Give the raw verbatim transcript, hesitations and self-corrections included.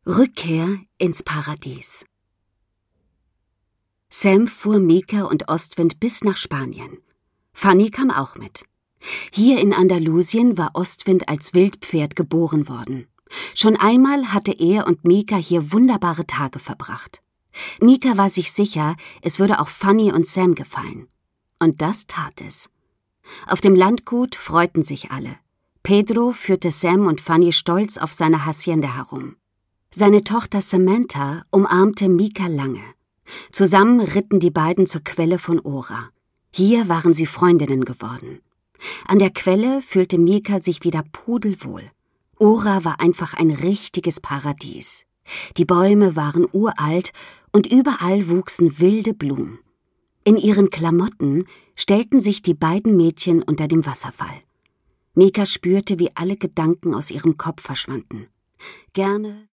Rückkehr ins Paradies. Sam fuhr Mika und Ostwind bis nach Spanien. Fanny kam auch mit. Hier in Andalusien war Ostwind als Wildpferd geboren worden. Schon einmal hatte er und Mika hier wunderbare Tage verbracht. Mika war sich sicher, es würde auch Fanny und Sam gefallen. Und das tat es. Auf dem Landgut freuten sich alle. Pedro führte Sam und Fanny stolz auf seiner Hacienda herum. Seine Tochter Samantha umarmte Mika lange. Zusammen ritten die beiden zur Quelle von Ora. Hier waren sie Freundinnen geworden. An der Quelle fühlte Mika sich wieder pudelwohl. Ora war einfach ein richtiges Paradies. Die Bäume waren uralt und überall wuchsen wilde Blumen. In ihren Klamotten stellten sich die beiden Mädchen unter dem Wasserfall. Mika spürte, wie alle Gedanken aus ihrem Kopf verschwanden. Gerne